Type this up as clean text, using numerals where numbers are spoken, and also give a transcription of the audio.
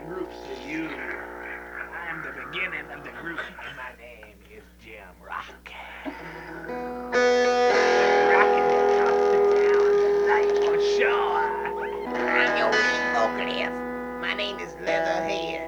groups to you. I'm the beginning of the group, and my name is Jim Rock. Rocking it up and down tonight for sure. I'm your lead vocalist. My name is Leatherhead.